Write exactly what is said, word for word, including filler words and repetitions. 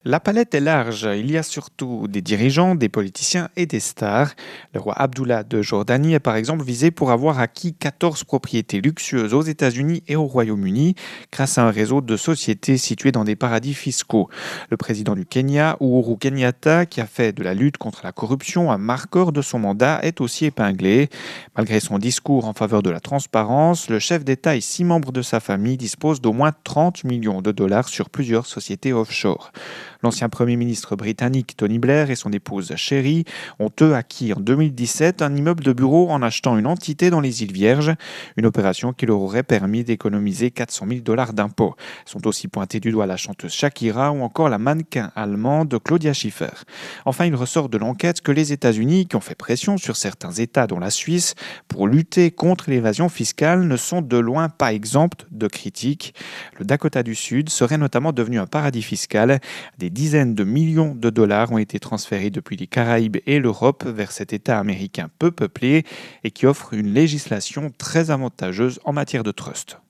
La palette est large, il y a surtout des dirigeants, des politiciens et des stars. Le roi Abdullah de Jordanie est par exemple visé pour avoir acquis quatorze propriétés luxueuses aux États-Unis et au Royaume-Uni grâce à un réseau de sociétés situées dans des paradis fiscaux. Le président du Kenya, Uhuru Kenyatta, qui a fait de la lutte contre la corruption un marqueur de son mandat, est aussi épinglé. Malgré son discours en faveur de la transparence, le chef d'État et six membres de sa famille disposent d'au moins trente millions de dollars sur plusieurs sociétés offshore. L'ancien Premier ministre britannique Tony Blair et son épouse Sherry ont eux acquis en deux mille dix-sept un immeuble de bureau en achetant une entité dans les îles Vierges, une opération qui leur aurait permis d'économiser quatre cent mille dollars d'impôts. Sont aussi pointés du doigt la chanteuse Shakira ou encore la mannequin allemande Claudia Schiffer. Enfin, il ressort de l'enquête que les États-Unis, qui ont fait pression sur certains États dont la Suisse pour lutter contre l'évasion fiscale, ne sont de loin pas exempts de critiques. Le Dakota du Sud serait notamment devenu un paradis fiscal. Des dizaines de millions de dollars ont été transférés depuis les Caraïbes et l'Europe vers cet État américain peu peuplé et qui offre une législation très avantageuse en matière de trust.